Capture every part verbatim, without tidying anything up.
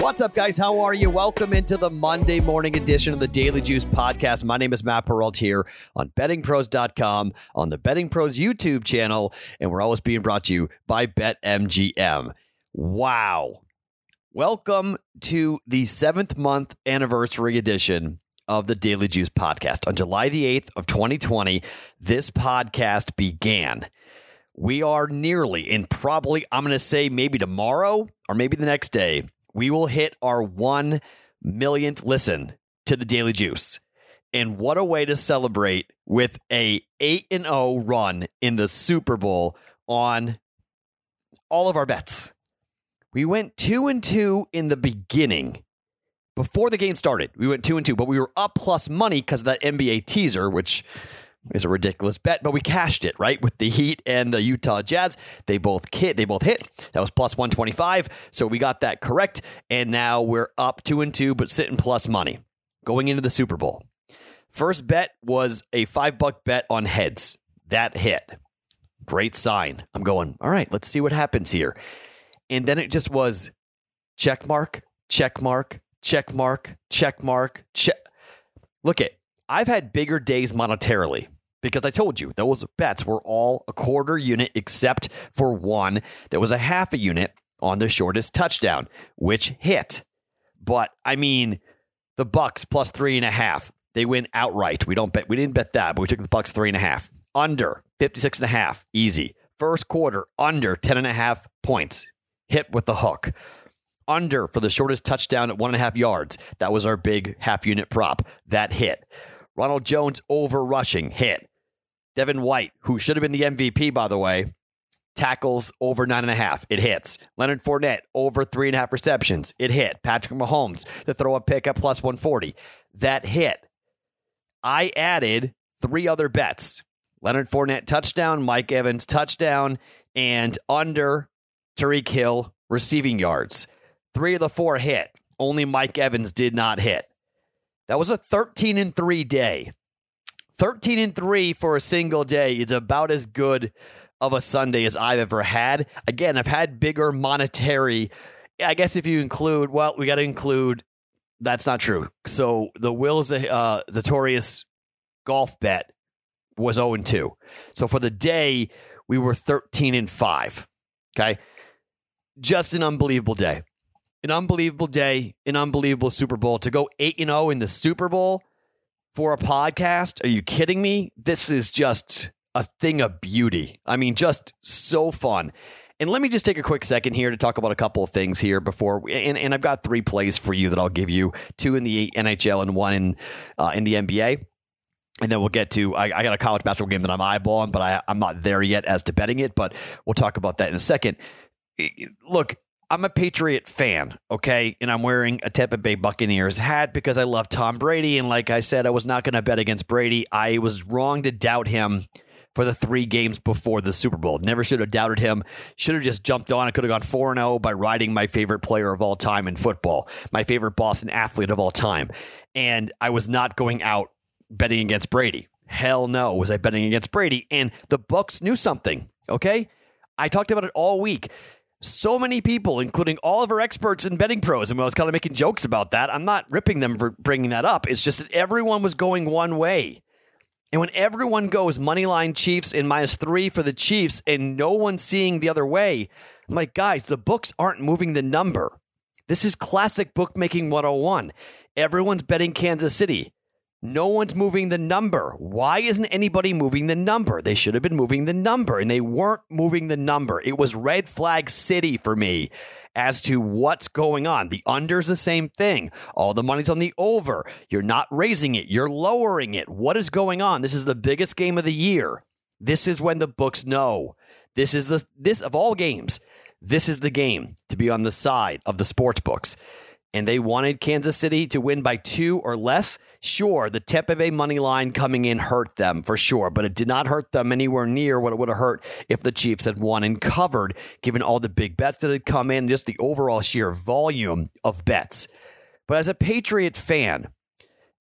What's up, guys? How are you? Welcome into the Monday morning edition of the Daily Juice podcast. My name is Matt Peralt here on betting pros dot com, on the Betting Pros YouTube channel, and we're always being brought to you by BetMGM. Wow. Welcome to the seventh month anniversary edition of the Daily Juice podcast. On July the eighth of twenty twenty, this podcast began. We are nearly, and probably, I'm going to say maybe tomorrow or maybe the next day, we will hit our one millionth listen to the Daily Juice. And what a way to celebrate with a eight and oh run in the Super Bowl on all of our bets. We went two and two in the beginning. Before the game started, we went two and two, but we were up plus money because of that N B A teaser, which is a ridiculous bet, but we cashed it, right? With the Heat and the Utah Jazz. They both hit. They both hit. That was plus one twenty-five. So we got that correct. And now we're up two and two, but sitting plus money going into the Super Bowl. First bet was a five buck bet on heads. That hit. Great sign. I'm going, all right, let's see what happens here. And then it just was check mark, check mark, check mark, check mark, check. Look at, I've had bigger days monetarily. Because I told you, those bets were all a quarter unit except for one that was a half a unit on the shortest touchdown, which hit. But, I mean, the Bucks plus three and a half. They win outright. We don't bet. We didn't bet that, but we took the Bucks three and a half. Under fifty-six and a half. Easy. First quarter, under ten and a half points. Hit with the hook. Under for the shortest touchdown at one and a half yards. That was our big half unit prop. That hit. Ronald Jones over rushing. Hit. Devin White, who should have been the M V P, by the way, tackles over nine and a half. It hits. Leonard Fournette over three and a half receptions. It hit. Patrick Mahomes to throw a pick at plus one forty. That hit. I added three other bets. Leonard Fournette touchdown, Mike Evans touchdown, and under Tyreek Hill receiving yards. Three of the four hit. Only Mike Evans did not hit. That was a thirteen and three day. thirteen and three for a single day is about as good of a Sunday as I've ever had. Again, I've had bigger monetary. I guess if you include, well, we got to include, that's not true. So the Will uh, Zarian golf bet was oh and two. So for the day, we were thirteen and five. Okay. Just an unbelievable day. An unbelievable day, an unbelievable Super Bowl. To go eight and oh in the Super Bowl for a podcast? Are you kidding me? This is just a thing of beauty. I mean, just so fun. And let me just take a quick second here to talk about a couple of things here before. We, and, and I've got three plays for you that I'll give you. Two in the N H L and one in uh, in the N B A. And then we'll get to, I, I got a college basketball game that I'm eyeballing, but I, I'm not there yet as to betting it. But we'll talk about that in a second. Look, I'm a Patriot fan, okay? And I'm wearing a Tampa Bay Buccaneers hat because I love Tom Brady. And like I said, I was not going to bet against Brady. I was wrong to doubt him for the three games before the Super Bowl. Never should have doubted him. Should have just jumped on. I could have gone four and oh by riding my favorite player of all time in football, my favorite Boston athlete of all time. And I was not going out betting against Brady. Hell no, was I betting against Brady. And the Bucs knew something, okay? I talked about it all week. So many people, including all of our experts in betting pros, and I was kind of making jokes about that. I'm not ripping them for bringing that up. It's just that everyone was going one way. And when everyone goes moneyline Chiefs and minus three for the Chiefs and no one's seeing the other way, I'm like, guys, the books aren't moving the number. This is classic bookmaking one oh one. Everyone's betting Kansas City. No one's moving the number. Why isn't anybody moving the number? They should have been moving the number, and they weren't moving the number. It was red flag city for me as to what's going on. The under's the same thing. All the money's on the over. You're not raising it. You're lowering it. What is going on? This is the biggest game of the year. This is when the books know. This is the this of all games. This is the game to be on the side of the sports books. And they wanted Kansas City to win by two or less. Sure, the Tampa Bay money line coming in hurt them for sure, but it did not hurt them anywhere near what it would have hurt if the Chiefs had won and covered, given all the big bets that had come in, just the overall sheer volume of bets. But as a Patriot fan,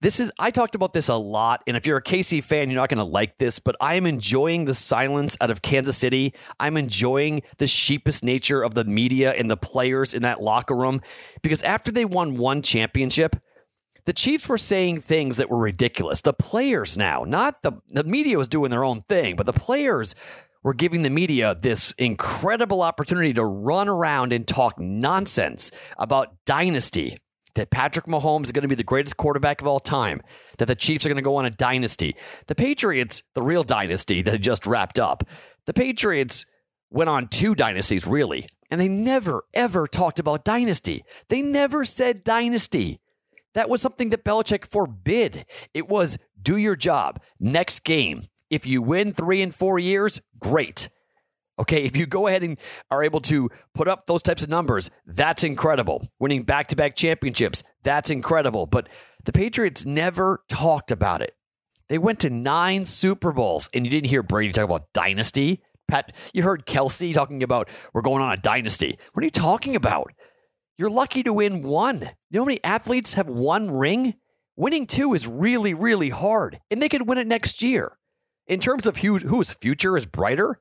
This is, I talked about this a lot, and if you're a K C fan, you're not going to like this, but I am enjoying the silence out of Kansas City. I'm enjoying the sheepish nature of the media and the players in that locker room, because after they won one championship, the Chiefs were saying things that were ridiculous. The players now, not the, the media was doing their own thing, but the players were giving the media this incredible opportunity to run around and talk nonsense about dynasty. That Patrick Mahomes is going to be the greatest quarterback of all time, that the Chiefs are going to go on a dynasty. The Patriots, the real dynasty that had just wrapped up, the Patriots went on two dynasties, really, and they never, ever talked about dynasty. They never said dynasty. That was something that Belichick forbid. It was do your job. Next game. If you win three and four years, great. Okay, if you go ahead and are able to put up those types of numbers, that's incredible. Winning back-to-back championships, that's incredible. But the Patriots never talked about it. They went to nine Super Bowls, and you didn't hear Brady talk about dynasty. Pat, you heard Kelsey talking about we're going on a dynasty. What are you talking about? You're lucky to win one. You know how many athletes have one ring? Winning two is really, really hard, and they could win it next year. In terms of who, whose future is brighter,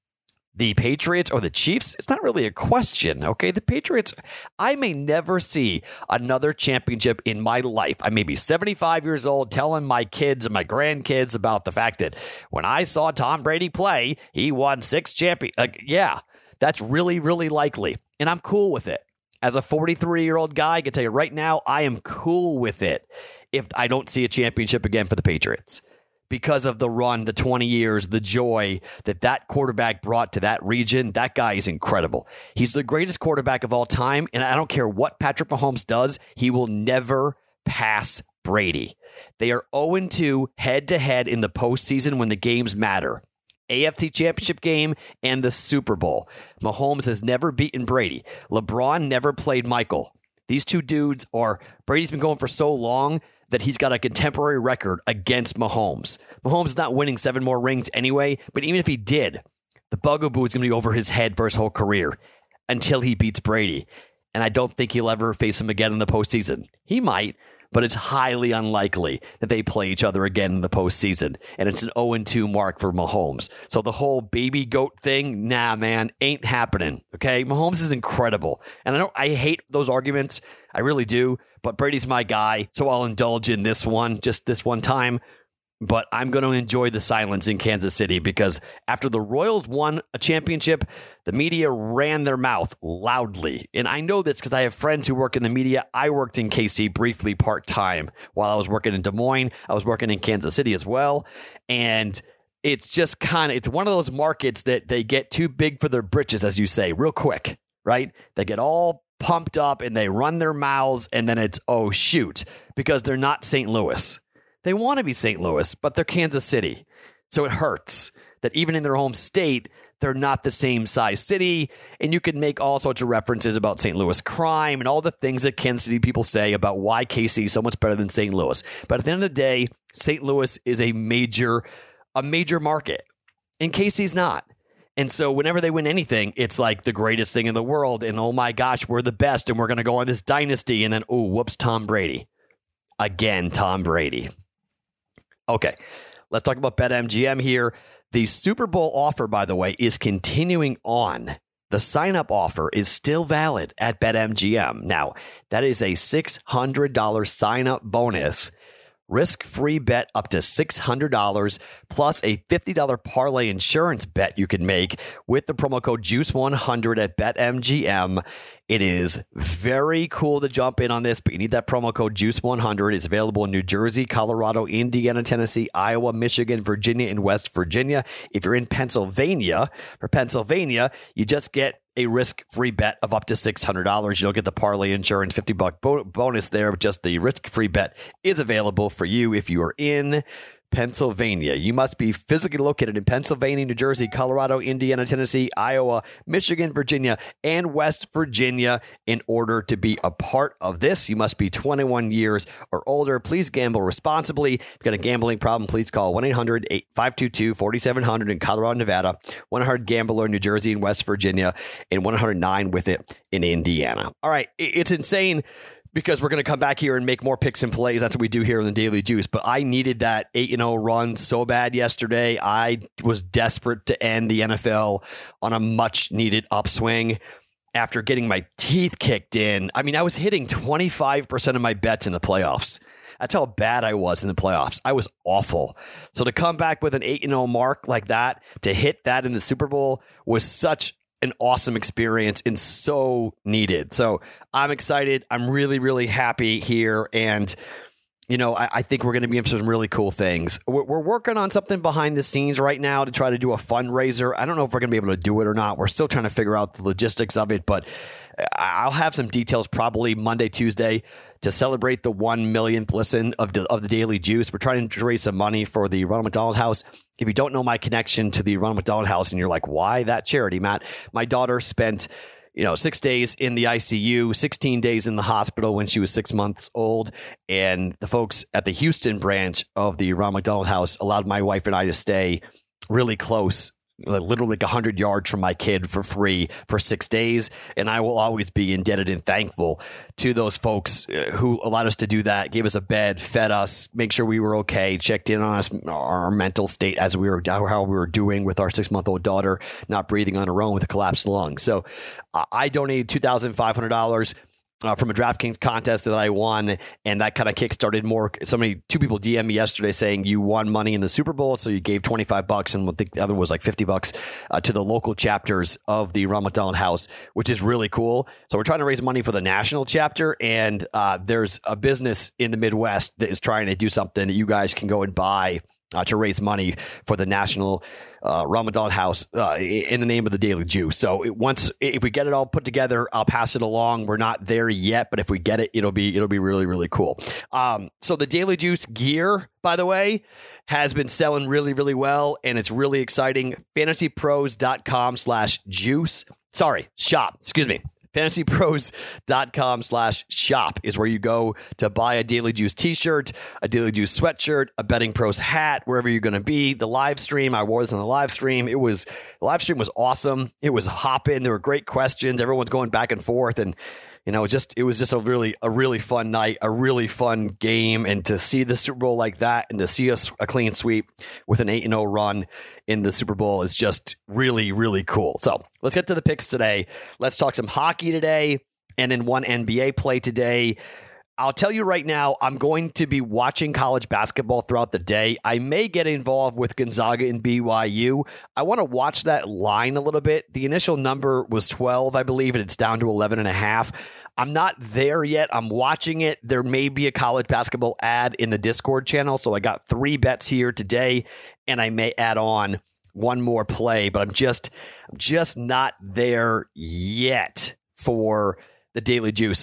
the Patriots or the Chiefs, it's not really a question, okay? The Patriots, I may never see another championship in my life. I may be seventy-five years old telling my kids and my grandkids about the fact that when I saw Tom Brady play, he won six champions. Like, yeah, that's really, really likely, and I'm cool with it. As a forty-three-year-old guy, I can tell you right now, I am cool with it if I don't see a championship again for the Patriots. Because of the run, the twenty years, the joy that that quarterback brought to that region, that guy is incredible. He's the greatest quarterback of all time, and I don't care what Patrick Mahomes does, he will never pass Brady. They are oh and two head-to-head in the postseason when the games matter. A F C Championship game and the Super Bowl. Mahomes has never beaten Brady. LeBron never played Michael. These two dudes are, Brady's been going for so long that he's got a contemporary record against Mahomes. Mahomes is not winning seven more rings anyway, but even if he did, the bugaboo is going to be over his head for his whole career until he beats Brady. And I don't think he'll ever face him again in the postseason. He might, but it's highly unlikely that they play each other again in the postseason. And it's an oh and two mark for Mahomes. So the whole baby goat thing, nah, man, ain't happening. Okay? Mahomes is incredible. And I don't, I hate those arguments. I really do. But Brady's my guy, so I'll indulge in this one, just this one time. But I'm going to enjoy the silence in Kansas City because after the Royals won a championship, the media ran their mouth loudly. And I know this because I have friends who work in the media. I worked in K C briefly part-time while I was working in Des Moines. I was working in Kansas City as well. And it's just kind of, it's one of those markets that they get too big for their britches, as you say, real quick, right? They get all pumped up and they run their mouths and then it's, oh, shoot, because they're not Saint Louis. They want to be Saint Louis, but they're Kansas City. So it hurts that even in their home state, they're not the same size city. And you can make all sorts of references about Saint Louis crime and all the things that Kansas City people say about why K C is so much better than Saint Louis. But at the end of the day, Saint Louis is a major, a major market and K C's not. And so whenever they win anything, it's like the greatest thing in the world. And oh my gosh, we're the best and we're going to go on this dynasty. And then, oh, whoops, Tom Brady. Again, Tom Brady. Okay, let's talk about BetMGM here. The Super Bowl offer, by the way, is continuing on. The sign-up offer is still valid at BetMGM. Now, that is a six hundred dollars sign-up bonus. Risk-free bet up to six hundred dollars plus a fifty dollars parlay insurance bet you can make with the promo code juice one hundred at BetMGM. It is very cool to jump in on this, but you need that promo code juice one hundred. It's available in New Jersey, Colorado, Indiana, Tennessee, Iowa, Michigan, Virginia, and West Virginia. If you're in Pennsylvania, for Pennsylvania, you just get a risk-free bet of up to six hundred dollars. You'll get the parlay insurance fifty bucks bo- bonus there. Just the risk-free bet is available for you if you are in Pennsylvania. You must be physically located in Pennsylvania, New Jersey, Colorado, Indiana, Tennessee, Iowa, Michigan, Virginia, and West Virginia in order to be a part of this. You must be twenty-one years or older. Please gamble responsibly. If you've got a gambling problem, please call one eight hundred five two two four seven zero zero in Colorado, Nevada, one eight hundred gambler in New Jersey and West Virginia, and one oh nine with it in Indiana. All right, it's insane. because we're going to come back here and make more picks and plays. That's what we do here in the Daily Juice. But I needed that eight and oh run so bad yesterday. I was desperate to end the N F L on a much needed upswing after getting my teeth kicked in. I mean, I was hitting twenty-five percent of my bets in the playoffs. That's how bad I was in the playoffs. I was awful. So to come back with an eight and oh mark like that, to hit that in the Super Bowl was such an awesome experience and so needed. So I'm excited. I'm really, really happy here. And, you know, I, I think we're going to be in some really cool things. We're, we're working on something behind the scenes right now to try to do a fundraiser. I don't know if we're going to be able to do it or not. We're still trying to figure out the logistics of it, but I'll have some details probably Monday, Tuesday to celebrate the one millionth listen of the, of the Daily Juice. We're trying to raise some money for the Ronald McDonald House. If you don't know my connection to the Ronald McDonald House and you're like, why that charity, Matt? My daughter spent, you know, six days in the I C U, sixteen days in the hospital when she was six months old. And the folks at the Houston branch of the Ronald McDonald House allowed my wife and I to stay really close, literally like one hundred yards from my kid for free for six days. And I will always be indebted and thankful to those folks who allowed us to do that, gave us a bed, fed us, make sure we were okay, checked in on us, our mental state as we were, how we were doing with our six month old daughter, not breathing on her own with a collapsed lung. So uh, I donated two thousand five hundred dollars. Uh, from a DraftKings contest that I won, and that kind of kickstarted more. Somebody, two people D M'd me yesterday saying you won money in the Super Bowl, so you gave twenty-five bucks, and I think the other was like fifty bucks uh, to the local chapters of the Ronald McDonald House, which is really cool. So we're trying to raise money for the national chapter, and uh, there's a business in the Midwest that is trying to do something that you guys can go and buy Uh, to raise money for the National uh, Ronald McDonald House uh, in the name of the Daily Juice. So it, once, if we get it all put together, I'll pass it along. We're not there yet, but if we get it, it'll be it'll be really, really cool. Um, so the Daily Juice gear, by the way, has been selling really, really well, and it's really exciting. fantasypros.com slash juice. Sorry, shop. Excuse me. fantasypros.com slash shop is where you go to buy a Daily Juice t-shirt, a Daily Juice sweatshirt, a Betting Pros hat, wherever you're going to be. The live stream, I wore this on the live stream. It was, the live stream was awesome. It was hopping. There were great questions. Everyone's going back and forth, and you know, just it was just a really a really fun night, a really fun game, and to see the Super Bowl like that, and to see us a clean sweep with an eight and oh run in the Super Bowl is just really, really cool. So let's get to the picks today. Let's talk some hockey today, and then one N B A play today. I'll tell you right now, I'm going to be watching college basketball throughout the day. I may get involved with Gonzaga and B Y U. I want to watch that line a little bit. The initial number was twelve, I believe, and it's down to eleven and a half. I'm not there yet. I'm watching it. There may be a college basketball ad in the Discord channel. So I got three bets here today, and I may add on one more play, but I'm just, I'm just not there yet for the Daily Juice.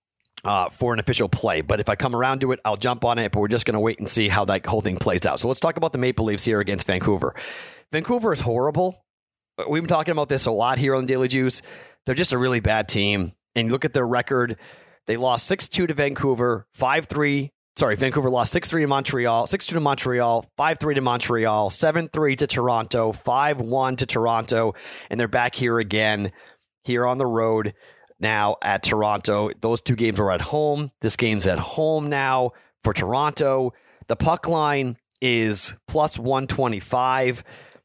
Uh, for an official play. But if I come around to it, I'll jump on it. But we're just going to wait and see how that whole thing plays out. So let's talk about the Maple Leafs here against Vancouver. Vancouver is horrible. We've been talking about this a lot here on Daily Juice. They're just a really bad team. And you look at their record. They lost six two to Vancouver, five three. Sorry, Vancouver lost six three to Montreal, six two to Montreal, five three to Montreal, seven three to Toronto, five one to Toronto. And they're back here again, here on the road. Now at Toronto. Those two games were at home. This game's at home now for Toronto. The puck line is plus one twenty-five.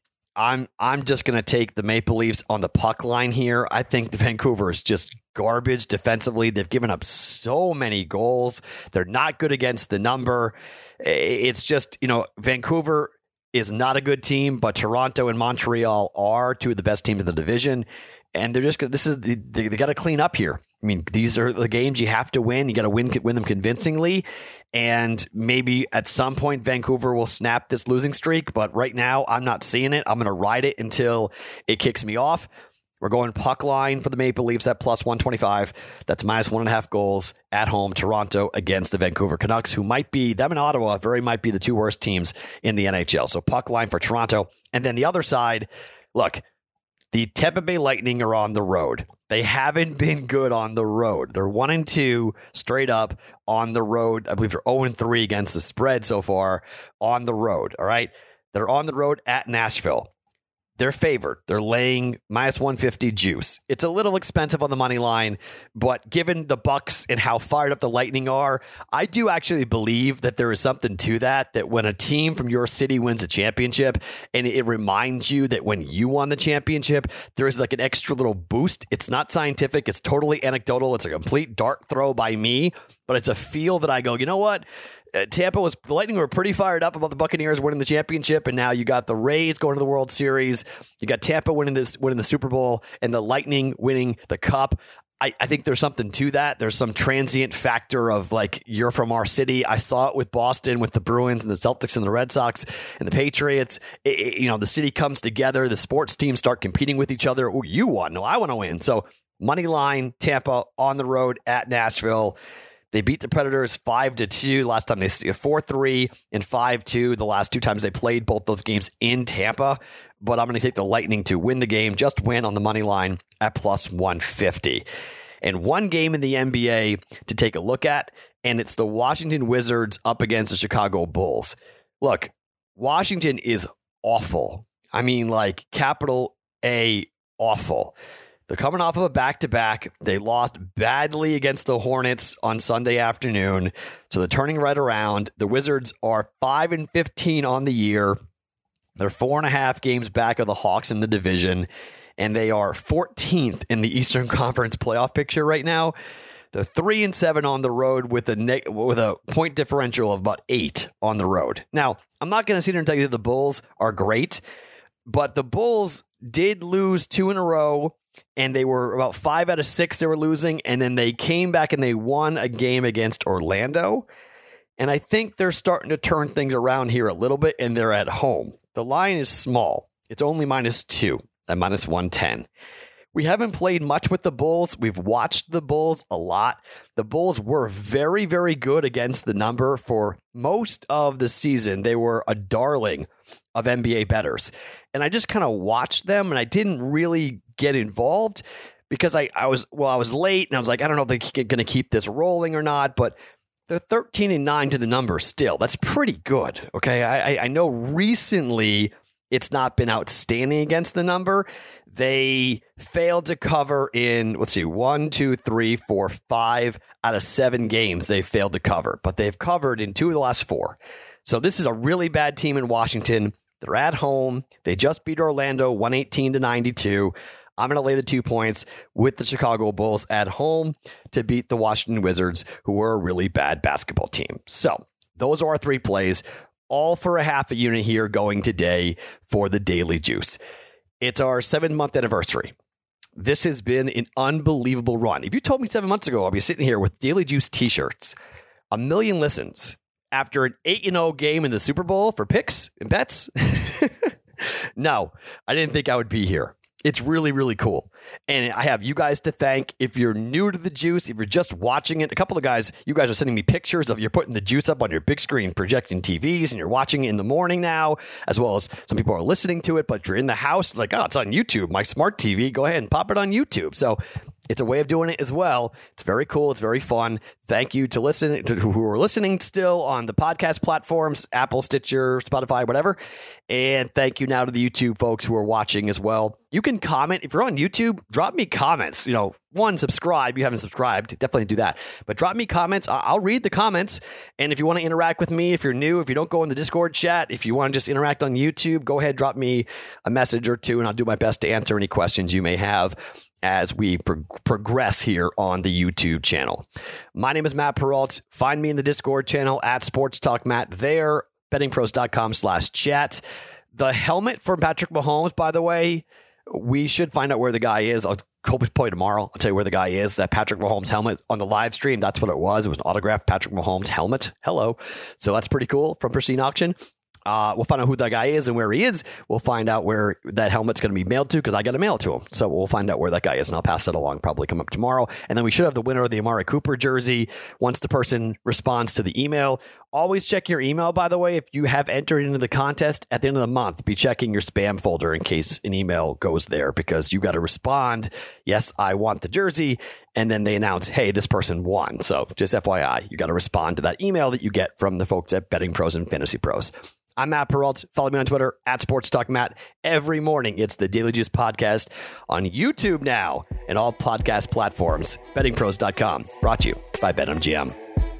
I'm I'm just going to take the Maple Leafs on the puck line here. I think the Vancouver is just garbage defensively. They've given up so many goals. They're not good against the number. It's just, you know, Vancouver is not a good team, but Toronto and Montreal are two of the best teams in the division. And they're just this is they, they got to clean up here. I mean, these are the games you have to win. You got to win win them convincingly, and maybe at some point Vancouver will snap this losing streak. But right now, I'm not seeing it. I'm going to ride it until it kicks me off. We're going puck line for the Maple Leafs at plus one twenty-five. That's minus one and a half goals at home. Toronto against the Vancouver Canucks, who might be them and Ottawa. Very might be the two worst teams in the N H L. So puck line for Toronto, and then the other side. Look. The Tampa Bay Lightning are on the road. They haven't been good on the road. They're one and two straight up on the road. I believe they're zero and three against the spread so far on the road. All right. They're on the road at Nashville. they're favored. They're laying minus one fifty juice. It's a little expensive on the money line, but given the Bucks and how fired up the Lightning are, I do actually believe that there is something to that, that when a team from your city wins a championship and it reminds you that when you won the championship, there is like an extra little boost. It's not scientific. It's totally anecdotal. It's a complete dart throw by me, but it's a feel that I go, you know what? Uh, Tampa was, the Lightning were pretty fired up about the Buccaneers winning the championship, and now you got the Rays going to the World Series. You got Tampa winning this, winning the Super Bowl, and the Lightning winning the Cup. I, I think there's something to that. There's some transient factor of like, you're from our city. I saw it with Boston, with the Bruins and the Celtics and the Red Sox and the Patriots. It, it, you know, the city comes together. The sports teams start competing with each other. Oh, you won. No, I want to win. So money line, Tampa on the road at Nashville. They beat the Predators five to two. Last time they four three and five two. The last two times they played both those games in Tampa. But I'm going to take the Lightning to win the game. Just win on the money line at plus one fifty. And one game in the N B A to take a look at, and it's the Washington Wizards up against the Chicago Bulls. Look, Washington is awful. I mean, like, capital A, awful. They're coming off of a back-to-back. They lost badly against the Hornets on Sunday afternoon, so they're turning right around. The Wizards are five and fifteen on the year. They're four and a half games back of the Hawks in the division, and they are fourteenth in the Eastern Conference playoff picture right now. They're three and seven on the road with a ne- with a point differential of about eight on the road. Now, I'm not going to sit here and tell you that the Bulls are great, but the Bulls did lose two in a row. And they were about five out of six they were losing. And then they came back and they won a game against Orlando. And I think they're starting to turn things around here a little bit, and they're at home. The line is small. It's only minus two at minus one ten. We haven't played much with the Bulls. We've watched the Bulls a lot. The Bulls were very, very good against the number for most of the season. They were a darling of N B A bettors. And I just kind of watched them, and I didn't really get involved because I, I was, well, I was late, and I was like, I don't know if they're going to keep this rolling or not, but they're thirteen and nine to the number still. That's pretty good. Okay. I, I know recently it's not been outstanding against the number. They failed to cover in, let's see, one, two, three, four, five out of seven games they failed to cover, but they've covered in two of the last four. So this is a really bad team in Washington. They're at home. They just beat Orlando one eighteen to ninety-two. I'm going to lay the two points with the Chicago Bulls at home to beat the Washington Wizards, who are a really bad basketball team. So those are our three plays, all for a half a unit here going today for the Daily Juice. It's our seven-month anniversary. This has been an unbelievable run. If you told me seven months ago I'll be sitting here with Daily Juice t-shirts, a million listens, after an eight and oh game in the Super Bowl for picks and bets, no, I didn't think I would be here. It's really, really cool. And I have you guys to thank. If you're new to the Juice, if you're just watching it, a couple of guys, you guys are sending me pictures of you're putting the Juice up on your big screen projecting T Vs, and you're watching it in the morning now, as well as some people are listening to it, but you're in the house, like, oh, it's on YouTube, my smart T V, go ahead and pop it on YouTube. So it's a way of doing it as well. It's very cool. It's very fun. Thank you to listen to who are listening still on the podcast platforms, Apple, Stitcher, Spotify, whatever. And thank you now to the YouTube folks who are watching as well. You can comment. If you're on YouTube, drop me comments. You know, one, subscribe. You haven't subscribed, definitely do that. But drop me comments. I'll read the comments. And if you want to interact with me, if you're new, if you don't go in the Discord chat, if you want to just interact on YouTube, go ahead, drop me a message or two, and I'll do my best to answer any questions you may have as we pro- progress here on the YouTube channel. My name is Matt Perrault. Find me in the Discord channel at Sports Talk Matt there, bettingpros.com slash chat. The helmet for Patrick Mahomes, by the way, we should find out where the guy is. I'll hope it's probably tomorrow. I'll tell you where the guy is. That Patrick Mahomes helmet on the live stream. That's what it was. It was an autographed Patrick Mahomes helmet. Hello. So that's pretty cool from Pristine Auction. Uh, we'll find out who that guy is and where he is. We'll find out where that helmet's going to be mailed to, because I got to mail it to him. So we'll find out where that guy is, and I'll pass that along, probably come up tomorrow. And then we should have the winner of the Amari Cooper jersey once the person responds to the email. Always check your email, by the way. If you have entered into the contest at the end of the month, be checking your spam folder in case an email goes there, because you got to respond, yes, I want the jersey. And then they announce, hey, this person won. So just F Y I, you got to respond to that email that you get from the folks at Betting Pros and Fantasy Pros. I'm Matt Peralt. Follow me on Twitter at Sports Talk Matt. Every morning, it's the Daily Juice podcast on YouTube now and all podcast platforms. betting pros dot com, brought to you by BetMGM.